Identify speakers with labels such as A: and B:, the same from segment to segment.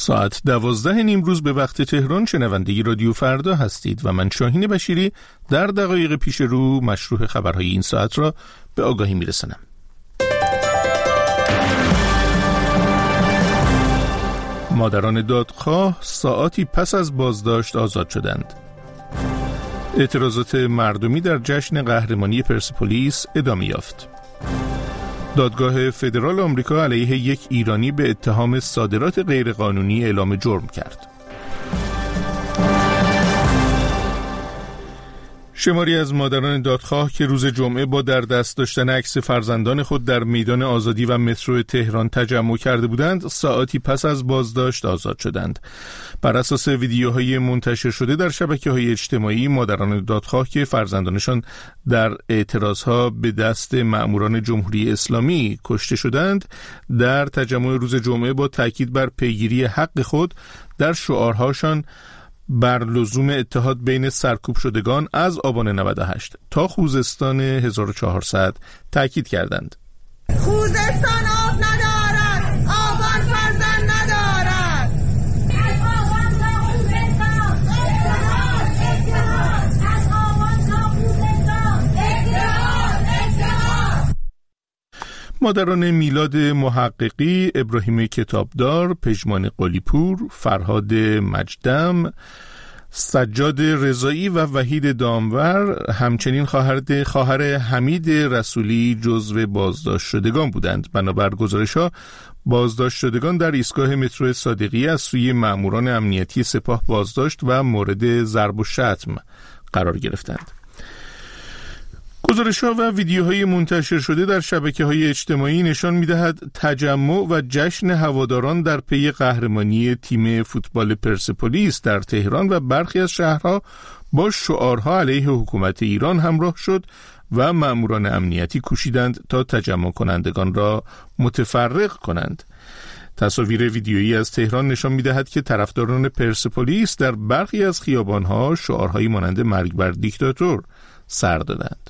A: ساعت 12 نیمروز به وقت تهران شنونده رادیو فردا هستید و من شاهین بشیری در دقایق پیش رو مشروع خبرهای این ساعت را به آگاهی میرسانم. مادران دادخواه ساعاتی پس از بازداشت آزاد شدند. اعتراضات مردمی در جشن قهرمانی پرسپولیس ادامه یافت. دادگاه فدرال آمریکا علیه یک ایرانی به اتهام صادرات غیرقانونی اعلام جرم کرد. شماری از مادران دادخواه که روز جمعه با در دست داشتن عکس فرزندان خود در میدان آزادی و مترو تهران تجمع کرده بودند، ساعاتی پس از بازداشت آزاد شدند. بر اساس ویدیوهای منتشر شده در شبکه‌های اجتماعی، مادران دادخواه که فرزندانشان در اعتراضها به دست مأموران جمهوری اسلامی کشته شدند، در تجمع روز جمعه با تاکید بر پیگیری حق خود در شعارهاشان بر لزوم اتحاد بین سرکوب شدگان از آبان 98 تا خوزستان 1400 تاکید کردند.
B: خوزستان آب ندارد، آبان فرزند ندارد. از آبان تا خوزستان اتحاد، اتحاد. از آبان تا خوزستان اتحاد.
A: مادران میلاد محققی، ابراهیم کتابدار، پژمان قلیپور، فرهاد مجدم، سجاد رضایی و وحید دامور همچنین خواهر حمید رسولی جزو بازداشت شدگان بودند. بنابر گزارش‌ها بازداشت شدگان در ایستگاه مترو صادقیه از سوی مأموران امنیتی سپاه بازداشت و مورد ضرب و شتم قرار گرفتند. گزارش‌ها و ویدیوهای منتشر شده در شبکه‌های اجتماعی نشان می‌دهد تجمع و جشن هواداران در پی قهرمانی تیم فوتبال پرسپولیس در تهران و برخی از شهرها با شعارها علیه حکومت ایران همراه شد و مأموران امنیتی کوشیدند تا تجمع کنندگان را متفرق کنند. تصاویر ویدیویی از تهران نشان می‌دهد که طرفداران پرسپولیس در برخی از خیابان‌ها شعارهایی مانند مرگ بر دیکتاتور سر دادند.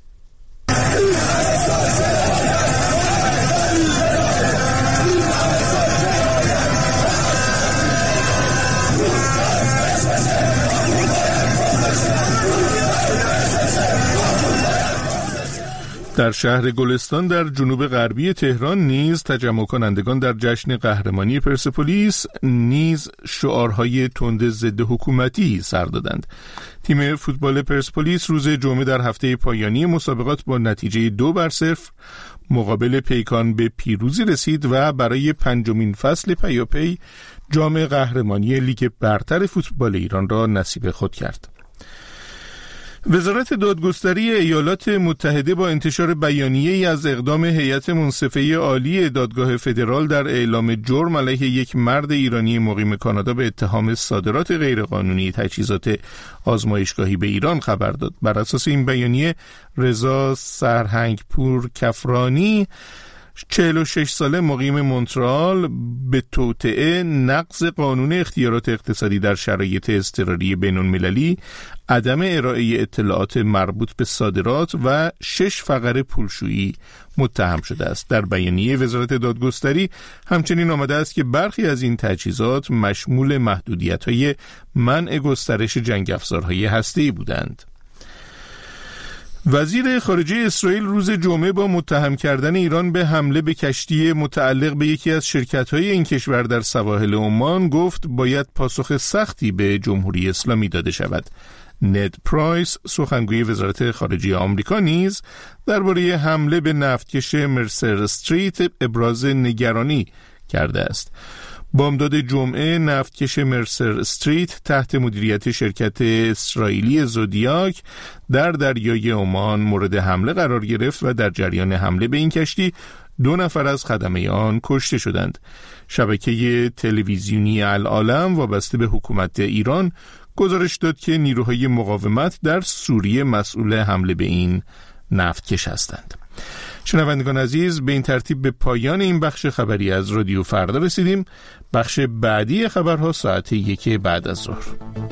A: در شهر گلستان در جنوب غربی تهران نیز تجمع کنندگان در جشن قهرمانی پرسپولیس نیز شعارهای تند ضد حکومتی سر دادند. تیم فوتبال پرسپولیس روز جمعه در هفته پایانی مسابقات با نتیجه 2-0 مقابل پیکان به پیروزی رسید و برای 5مین فصل پیاپی جام قهرمانی لیگ برتر فوتبال ایران را نصیب خود کرد. وزارت دادگستری ایالات متحده با انتشار بیانیه‌ای از اقدام هیئت منصفه عالی دادگاه فدرال در اعلام جرم علیه یک مرد ایرانی مقیم کانادا به اتهام صادرات غیرقانونی تجهیزات آزمایشگاهی به ایران خبر داد. بر اساس این بیانیه رضا سرهنگپور کفرانی 46 ساله مقیم مونترال به توطئه نقض قانون اختیارات اقتصادی در شرایط اضطراری بین‌المللی، عدم ارائه اطلاعات مربوط به صادرات و 6 فقره پولشویی متهم شده است. در بیانیه وزارت دادگستری همچنین آمده است که برخی از این تجهیزات مشمول محدودیت‌های منع گسترش جنگ افزارهای هسته‌ای بودند. وزیر خارجه اسرائیل روز جمعه با متهم کردن ایران به حمله به کشتی متعلق به یکی از شرکت‌های این کشور در سواحل عمان گفت باید پاسخ سختی به جمهوری اسلامی داده شود. ند پرایس سخنگوی وزارت خارجه آمریکا نیز درباره حمله به نفتکش مرسر استریت ابراز نگرانی کرده است. بامداد جمعه نفتکش مرسر استریت تحت مدیریت شرکت اسرائیلی زودیاک در دریای عمان مورد حمله قرار گرفت و در جریان حمله به این کشتی 2 نفر از خدمه آن کشته شدند. شبکه تلویزیونی العالم وابسته به حکومت ایران گزارش داد که نیروهای مقاومت در سوریه مسئول حمله به این نفتکش هستند. شنوندگان عزیز، به این ترتیب به پایان این بخش خبری از رادیو فردا رسیدیم. بخش بعدی خبرها ساعت 1 بعد از ظهر.